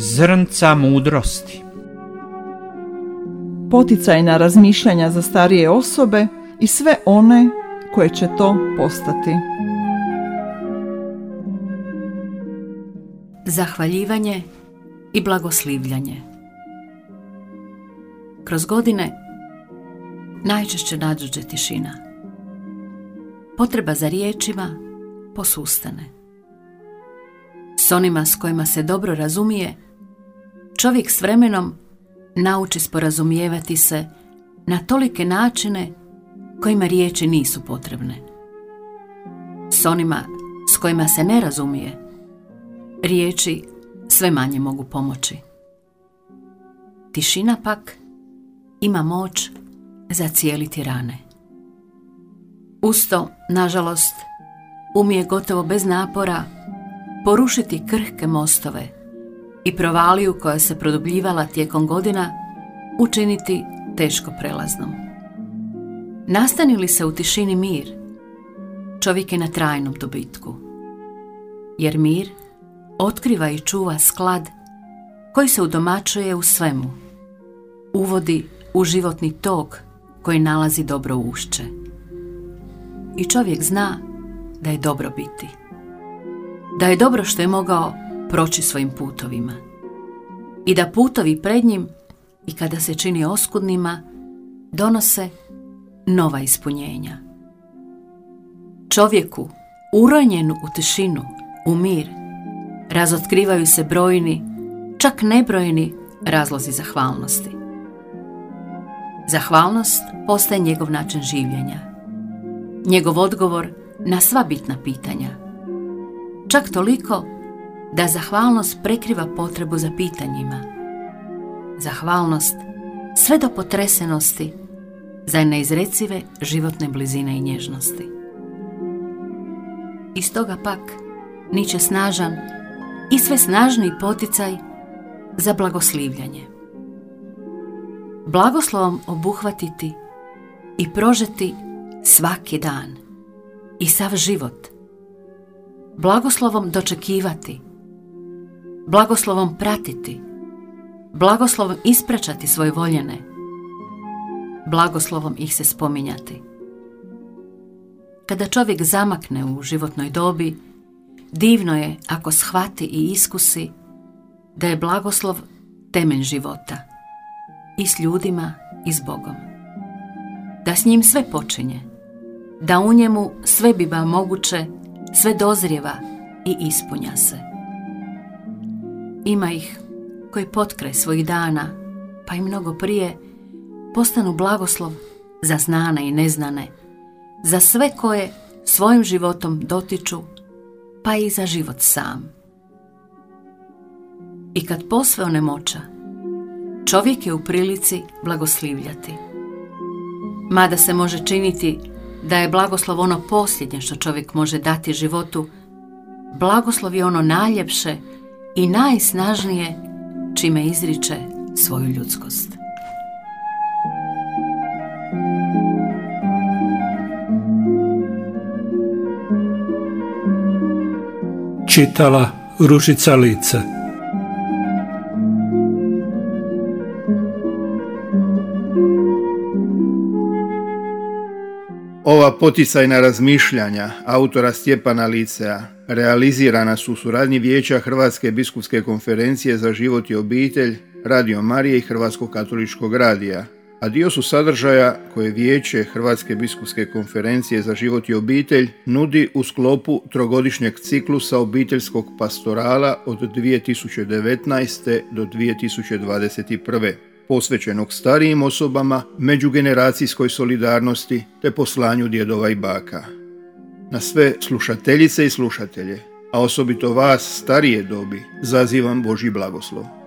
zrnca mudrosti. Poticajna razmišljanja za starije osobe i sve one koje će to postati. Zahvaljivanje i blagoslivljanje. Kroz godine najčešće nadđe tišina. Potreba za riječima posustane. S onima s kojima se dobro razumije, čovjek s vremenom nauči sporazumijevati se na tolike načine kojima riječi nisu potrebne. S onima s kojima se ne razumije, riječi sve manje mogu pomoći. Tišina pak ima moć zacijeliti rane. Usto, nažalost, umije gotovo bez napora porušiti krhke mostove i provaliju koja se produbljivala tijekom godina učiniti teško prelaznom. Nastani li se u tišini mir, čovjek je na trajnom dobitku, jer mir otkriva i čuva sklad koji se udomaćuje u svemu, uvodi u životni tok koji nalazi dobro ušće. I čovjek zna da je dobro biti, da je dobro što je mogao proći svojim putovima i da putovi pred njim i kada se čini oskudnima donose nova ispunjenja. Čovjeku uronjenu u tišinu, u mir, razotkrivaju se brojni, čak nebrojni razlozi zahvalnosti. Zahvalnost postaje njegov način življenja, njegov odgovor na sva bitna pitanja. Čak toliko da zahvalnost prekriva potrebu za pitanjima. Zahvalnost sve do potresenosti za neizrecive životne blizine i nježnosti. Iz toga pak niče snažan i sve snažniji poticaj za blagoslivljanje. Blagoslovom obuhvatiti i prožeti svaki dan i sav život. Blagoslovom dočekivati, blagoslovom pratiti, blagoslovom ispraćati svoje voljene, blagoslovom ih se spominjati. Kada čovjek zamakne u životnoj dobi, divno je ako shvati i iskusi da je blagoslov temelj života i s ljudima i s Bogom. Da s njim sve počinje, da u njemu sve biva moguće, sve dozrijeva i ispunja se. Ima ih koji potkraj svojih dana, pa i mnogo prije, postanu blagoslov za znane i neznane, za sve koje svojim životom dotiču, pa i za život sam. I kad posve onemoća, čovjek je u prilici blagoslivljati. Mada se može činiti da je blagoslov ono posljednje što čovjek može dati životu, blagoslov je ono najljepše i najsnažnije čime izriče svoju ljudskost. Čitala Ružica Lice. Ova poticajna razmišljanja autora Stjepana Licea realizirana su u suradnji Vijeća Hrvatske biskupske konferencije za život i obitelj, Radio Marije i Hrvatskog katoličkog radija, a dio su sadržaja koje Vijeće Hrvatske biskupske konferencije za život i obitelj nudi u sklopu trogodišnjeg ciklusa obiteljskog pastorala od 2019. do 2021. posvećenog starijim osobama, međugeneracijskoj solidarnosti te poslanju djedova i baka. Na sve slušateljice i slušatelje, a osobito vas starije dobi, zazivam Božji blagoslov.